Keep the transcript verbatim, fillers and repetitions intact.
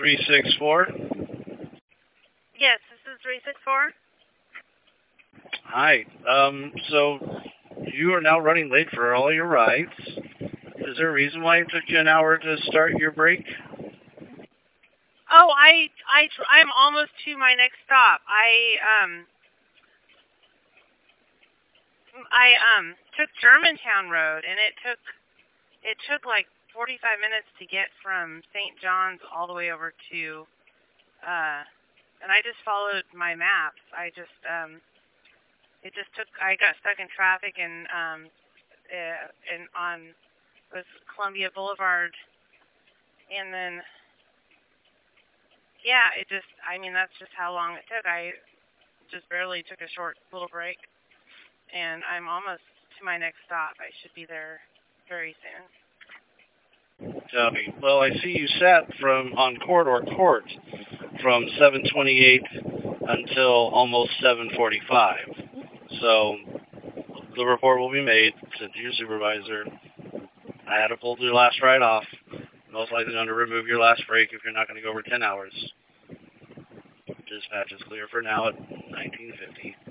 three six four? Yes, this is three six four. Hi. Um, so you are now running late for all your rides. Is there a reason why it took you an hour to start your break? Oh, I, I, I'm almost to my next stop. I, um, I, um, took Germantown Road, and it took, it took like forty-five minutes to get from Saint John's all the way over to, uh, and I just followed my maps. I just, um, it just took, I got stuck in traffic and, um, uh, and on, it was Columbia Boulevard, and then, yeah, it just, I mean, that's just how long it took. I just barely took a short little break, and I'm almost to my next stop. I should be there very soon. Copy. Well, I see you sat from on Corridor Court from seven twenty-eight until almost seven forty-five. So the report will be made, sent to your supervisor. I had to pull your last ride off. Most likely going to remove your last break if you're not going to go over ten hours. Dispatch is clear for now at nineteen fifty.